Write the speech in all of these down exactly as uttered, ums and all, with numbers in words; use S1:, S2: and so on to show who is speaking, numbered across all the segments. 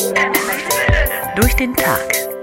S1: Durch den Tag.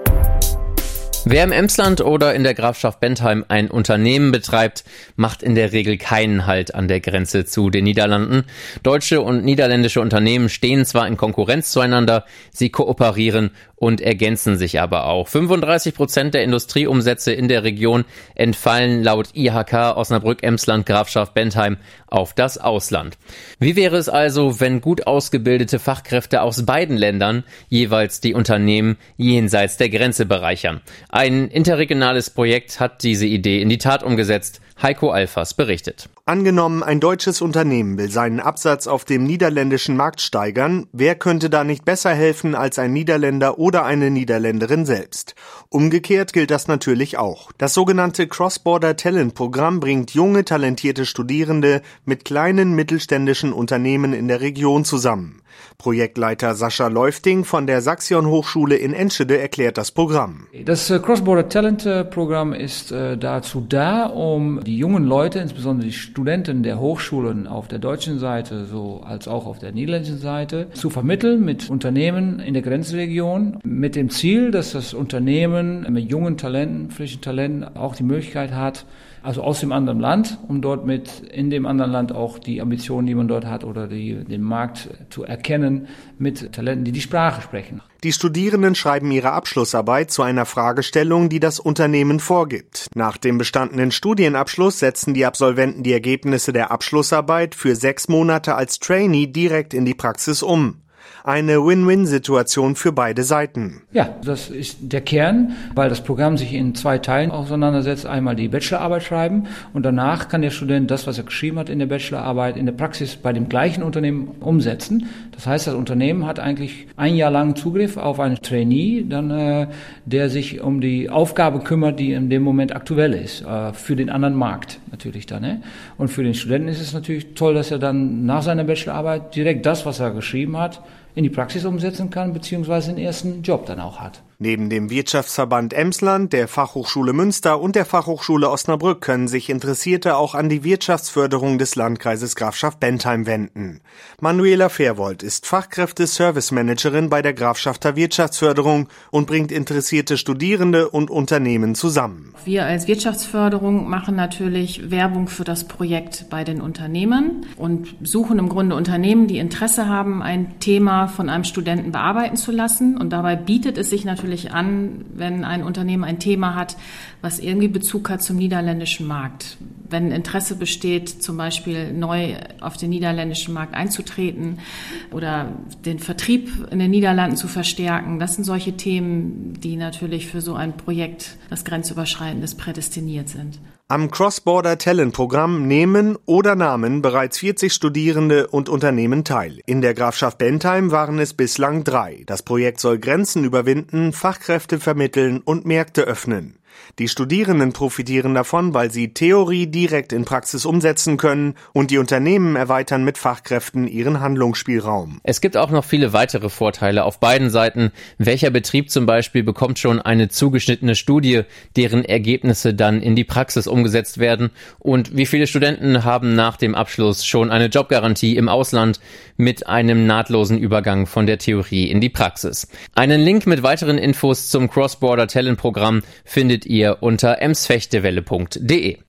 S1: Wer im Emsland oder in der Grafschaft Bentheim ein Unternehmen betreibt, macht in der Regel keinen Halt an der Grenze zu den Niederlanden. Deutsche und niederländische Unternehmen stehen zwar in Konkurrenz zueinander, sie kooperieren und ergänzen sich aber auch. fünfunddreißig Prozent der Industrieumsätze in der Region entfallen laut I H K Osnabrück-Emsland Grafschaft Bentheim auf das Ausland. Wie wäre es also, wenn gut ausgebildete Fachkräfte aus beiden Ländern jeweils die Unternehmen jenseits der Grenze bereichern? Ein interregionales Projekt hat diese Idee in die Tat umgesetzt. Heiko Alfers berichtet.
S2: Angenommen, ein deutsches Unternehmen will seinen Absatz auf dem niederländischen Markt steigern. Wer könnte da nicht besser helfen als ein Niederländer oder eine Niederländerin selbst? Umgekehrt gilt das natürlich auch. Das sogenannte Cross-Border Talent Programm bringt junge, talentierte Studierende mit kleinen mittelständischen Unternehmen in der Region zusammen. Projektleiter Sascha Läufting von der Saxion Hochschule in Enschede erklärt das Programm.
S3: Das Cross-Border Talent Programm ist äh, dazu da, um die jungen Leute, insbesondere die Studenten der Hochschulen auf der deutschen Seite, so als auch auf der niederländischen Seite, zu vermitteln mit Unternehmen in der Grenzregion, mit dem Ziel, dass das Unternehmen mit jungen Talenten, frischen Talenten auch die Möglichkeit hat, also aus dem anderen Land, um dort mit in dem anderen Land auch die Ambitionen, die man dort hat, oder die, den Markt zu erkennen mit Talenten, die die Sprache sprechen.
S2: Die Studierenden schreiben ihre Abschlussarbeit zu einer Fragestellung, die das Unternehmen vorgibt. Nach dem bestandenen Studienabschluss setzen die Absolventen die Ergebnisse der Abschlussarbeit für sechs Monate als Trainee direkt in die Praxis um. Eine Win-Win-Situation für beide Seiten.
S3: Ja, das ist der Kern, weil das Programm sich in zwei Teilen auseinandersetzt. Einmal die Bachelorarbeit schreiben und danach kann der Student das, was er geschrieben hat in der Bachelorarbeit, in der Praxis bei dem gleichen Unternehmen umsetzen. Das heißt, das Unternehmen hat eigentlich ein Jahr lang Zugriff auf einen Trainee, dann, äh, der sich um die Aufgabe kümmert, die in dem Moment aktuell ist, äh, für den anderen Markt natürlich dann. Ne? Und für den Studenten ist es natürlich toll, dass er dann nach seiner Bachelorarbeit direkt das, was er geschrieben hat, in die Praxis umsetzen kann, beziehungsweise den ersten Job dann auch hat.
S2: Neben dem Wirtschaftsverband Emsland, der Fachhochschule Münster und der Fachhochschule Osnabrück können sich Interessierte auch an die Wirtschaftsförderung des Landkreises Grafschaft Bentheim wenden. Manuela Fairwold ist Fachkräfte-Service-Managerin bei der Grafschafter Wirtschaftsförderung und bringt interessierte Studierende und Unternehmen zusammen.
S4: Wir als Wirtschaftsförderung machen natürlich Werbung für das Projekt bei den Unternehmen und suchen im Grunde Unternehmen, die Interesse haben, ein Thema von einem Studenten bearbeiten zu lassen. Und dabei bietet es sich natürlich an, wenn ein Unternehmen ein Thema hat, was irgendwie Bezug hat zum niederländischen Markt. Wenn Interesse besteht, zum Beispiel neu auf den niederländischen Markt einzutreten oder den Vertrieb in den Niederlanden zu verstärken, das sind solche Themen, die natürlich für so ein Projekt, das grenzüberschreitendes, prädestiniert sind.
S2: Am Cross-Border Talent Programm nehmen oder nahmen bereits vierzig Studierende und Unternehmen teil. In der Grafschaft Bentheim waren es bislang drei. Das Projekt soll Grenzen überwinden, Fachkräfte vermitteln und Märkte öffnen. Die Studierenden profitieren davon, weil sie Theorie direkt in Praxis umsetzen können und die Unternehmen erweitern mit Fachkräften ihren Handlungsspielraum.
S1: Es gibt auch noch viele weitere Vorteile auf beiden Seiten. Welcher Betrieb zum Beispiel bekommt schon eine zugeschnittene Studie, deren Ergebnisse dann in die Praxis umgesetzt werden? Und wie viele Studenten haben nach dem Abschluss schon eine Jobgarantie im Ausland mit einem nahtlosen Übergang von der Theorie in die Praxis? Einen Link mit weiteren Infos zum Cross-Border Talent Programm findet ihr unter emsfechtewelle punkt de.